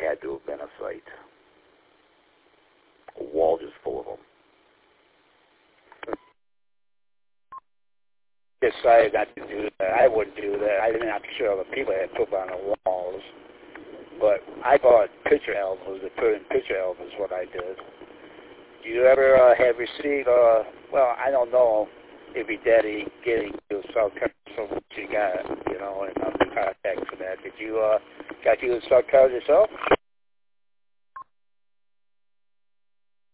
had to have been a sight. A wall just full of them. Decided not to do that. I wouldn't do that. I'm not sure other people had poop on the walls. But I bought picture albums. To put in picture albums is what I did. Do you ever have received, well, I don't know if your daddy getting you South Carolina, so what you got, you know, and the contact for that. Did you, got you in South Carolina yourself?